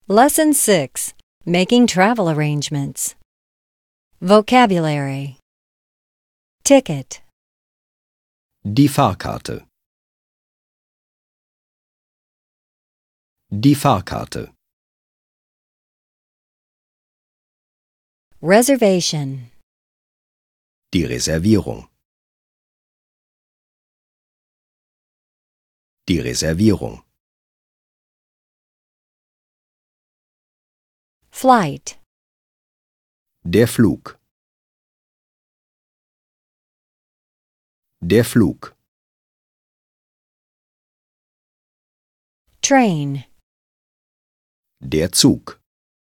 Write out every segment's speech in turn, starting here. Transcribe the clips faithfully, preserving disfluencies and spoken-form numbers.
Lesson six. Making travel arrangements. Vocabulary. Ticket. Die Fahrkarte. Die Fahrkarte. Reservation. Die Reservierung. Die Reservierung. Flight. Der Flug. Der Flug. Train. Der Zug.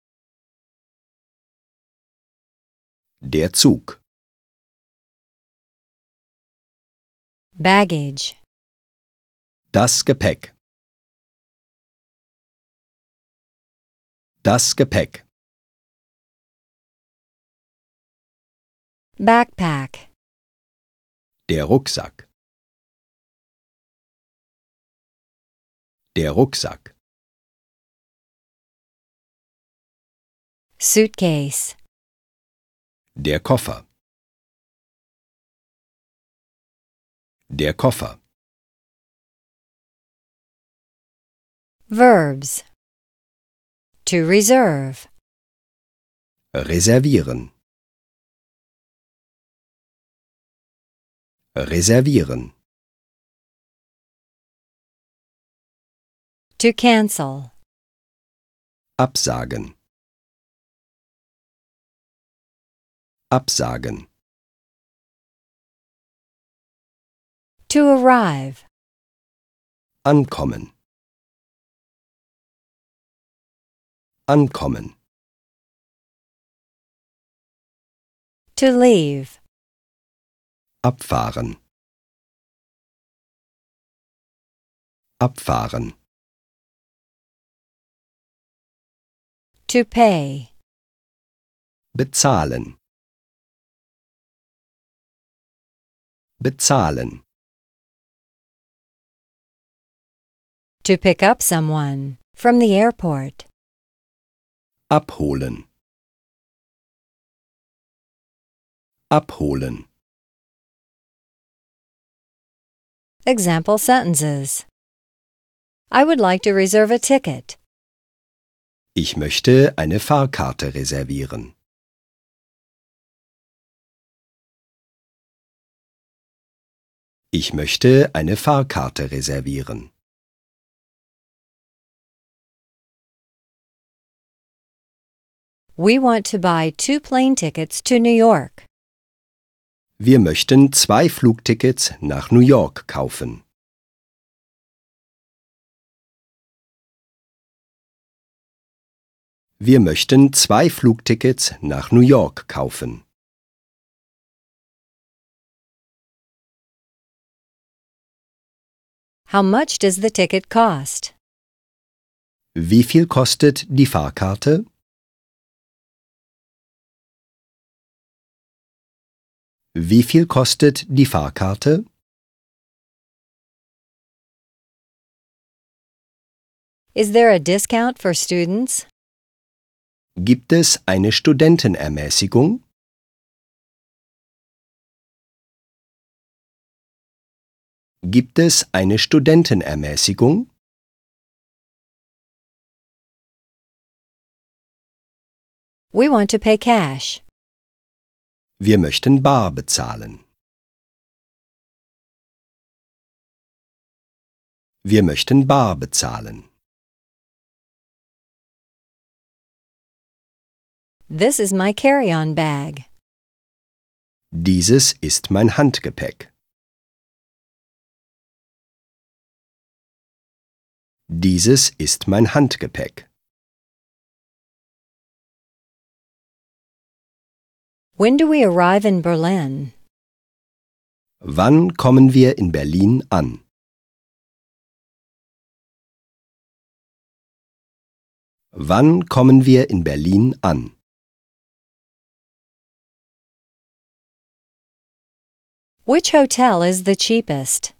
Der Zug. Baggage. Das Gepäck. Das Gepäck. Backpack. Der Rucksack. Der Rucksack. Suitcase. Der Koffer. Der Koffer. Verbs. To reserve. Reservieren. Reservieren. To cancel. Absagen. Absagen. To arrive. Ankommen. Ankommen. To leave. Abfahren. Abfahren. To pay. Bezahlen. Bezahlen. To pick up someone. From the airport. Abholen. Abholen. Example sentences. I would like to reserve a ticket. Ich möchte eine Fahrkarte reservieren. Ich möchte eine Fahrkarte reservieren. We want to buy two plane tickets to New York. Wir möchten zwei Flugtickets nach New York kaufen. Wir möchten zwei Flugtickets nach New York kaufen. How much does the ticket cost? Wie viel kostet die Fahrkarte? Wie viel kostet die Fahrkarte? Is there a discount for students? Gibt es eine Studentenermäßigung? Gibt es eine Studentenermäßigung? We want to pay cash. Wir möchten bar bezahlen. Wir möchten bar bezahlen. This is my carry-on bag. Dieses ist mein Handgepäck. Dieses ist mein Handgepäck. When do we arrive in Berlin? Wann kommen wir in Berlin an? Wann kommen wir in Berlin an? Which hotel is the cheapest?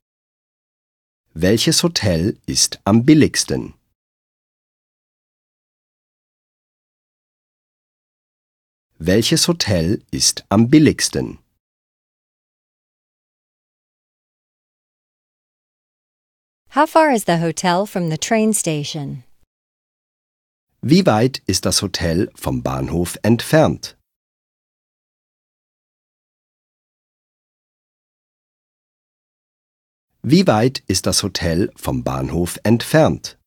Welches Hotel ist am billigsten? Welches Hotel ist am billigsten? How far is the hotel from the train station? Wie weit ist das Hotel vom Bahnhof entfernt? Wie weit ist das Hotel vom Bahnhof entfernt?